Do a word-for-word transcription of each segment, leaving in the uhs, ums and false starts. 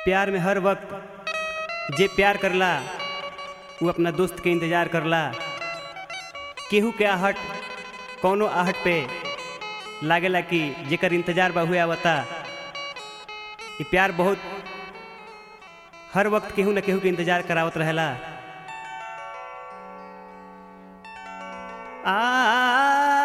प्यार में हर वक्त जे प्यार करला वो अपना दोस्त के इंतज़ार करला। केहू के आहट कौनो आहट पे लागेला कि जेकर इंतज़ार बा हुए आवता। ये प्यार बहुत हर वक्त केहू न केहू के इंतज़ार करावत रहेला। आ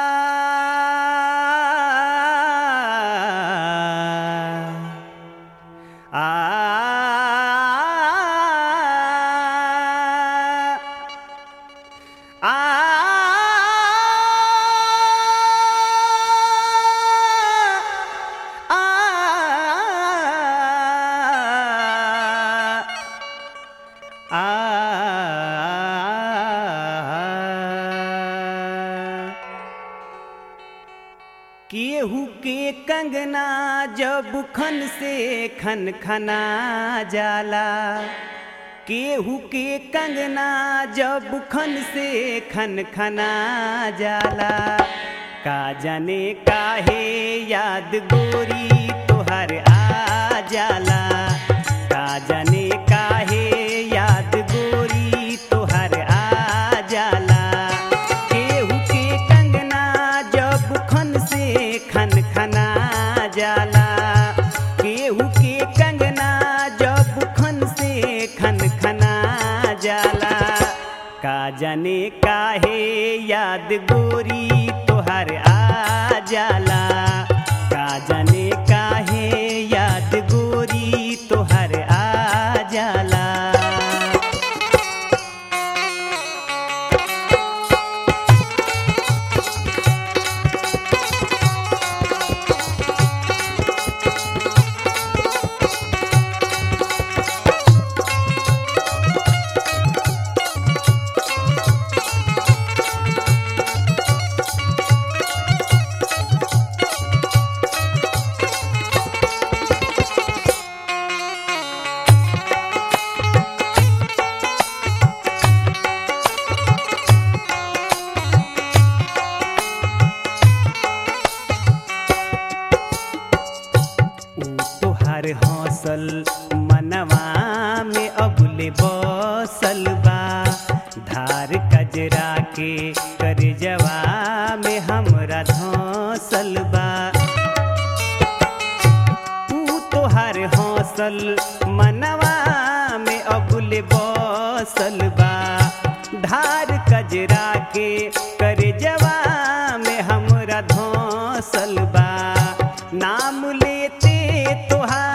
केहू के कंगना जब खन से खन खना जाला, केहू के कंगना जब खन से खन खना जाला। का जाने काहे याद गोरी तोहर आ जाला, का जाने काहे याद गोरी तोहर आ जाला। केहू के कंगना जब खन से खन खना जाला, केहू के कंगना जब खन से खन खना जाला। का जाने काहे याद गोरी तोहर आ जाला, का जाने काहे याद गोरी तोहर आ जाला। हौसल मनवा में अबुले बसल बा, धार कजरा के करजवा में हमरा धौसल बा। तू तोहार हौसल मनवा में अबुले बसल बा, धार कजरा के करजवा में हमरा धौसल बा। नाम लेते तोहार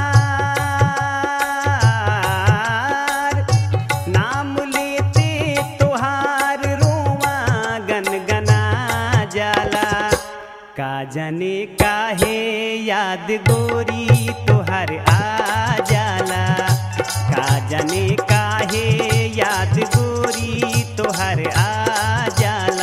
नाम लेते तोहार रोवा गनगना जाला। का जाने काहे याद गोरी तोहर आ जाला, का जाने काहे याद गोरी तोहर आ जाला।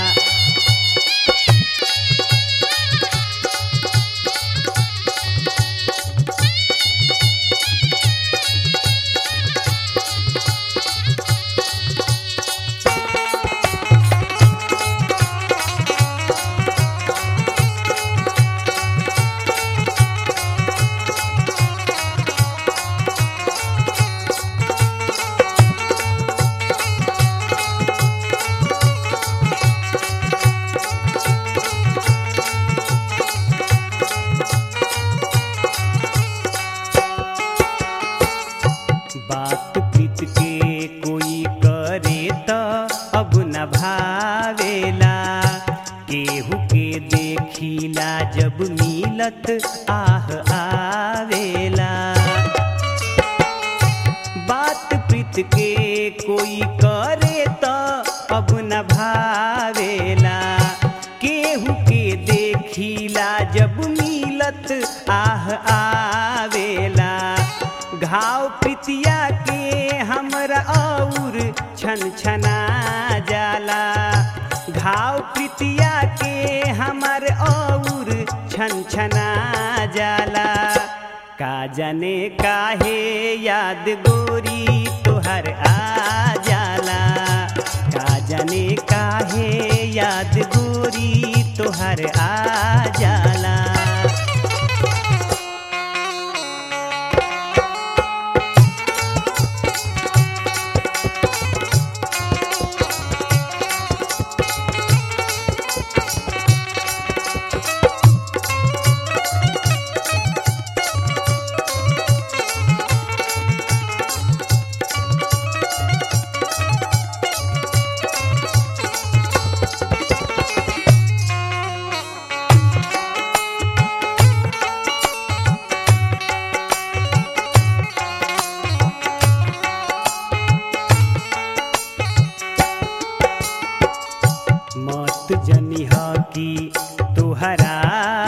बात प्रीत के कोई करे त अब न भावेला, केहू के देखिला जब मिलत आह आवेला। बात प्रीत के कोई करे त अब न भावेला, केहू के देखिला जब मिलत आह आवेला। घाव प्रीतिया के हमरा और छन छना जाला, घाव प्रीतिया के हमर और छन छना जाला। का जाने काहे याद गोरी तोहर आ जाला, का जाने काहे याद गोरी तोहर आ जाला।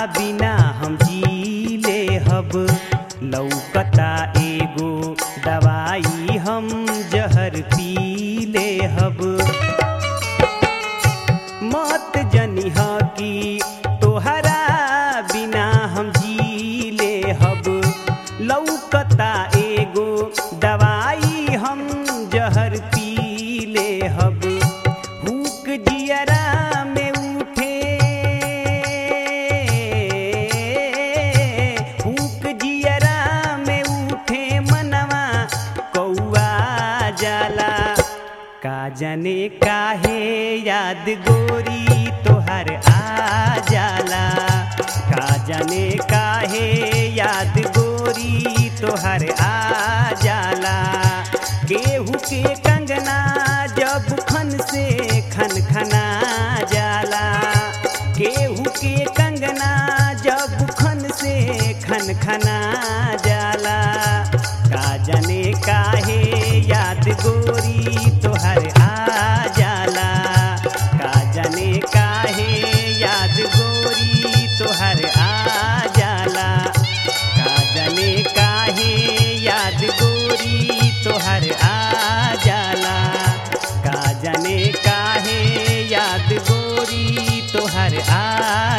बिना हम जी ले हब लौकता एगो दवाई हम जहर पी ले हब मत जनिह की तोहरा बिना हम जी ले हब लौकता एगो दवाई हम जहर पी ले हब भूख जियरा में उठे भूख जियरा में उठे मनवा कौआ जाला का जाने काहे याद गोरी तोहर आ जाला का जाने काहे याद गोरी तोहर आ जाला केहू के कंगना जब खन से खन खना जाला केहू के कंगना जब खन से खन खना जाला का जाने काहे याद गोरी तोहर आ जाला का जाने काहे याद गोरी तोहर आ जाला का जाने काहे याद गोरी तोहर आ जाला का जाने काहे याद गोरी तोहर आ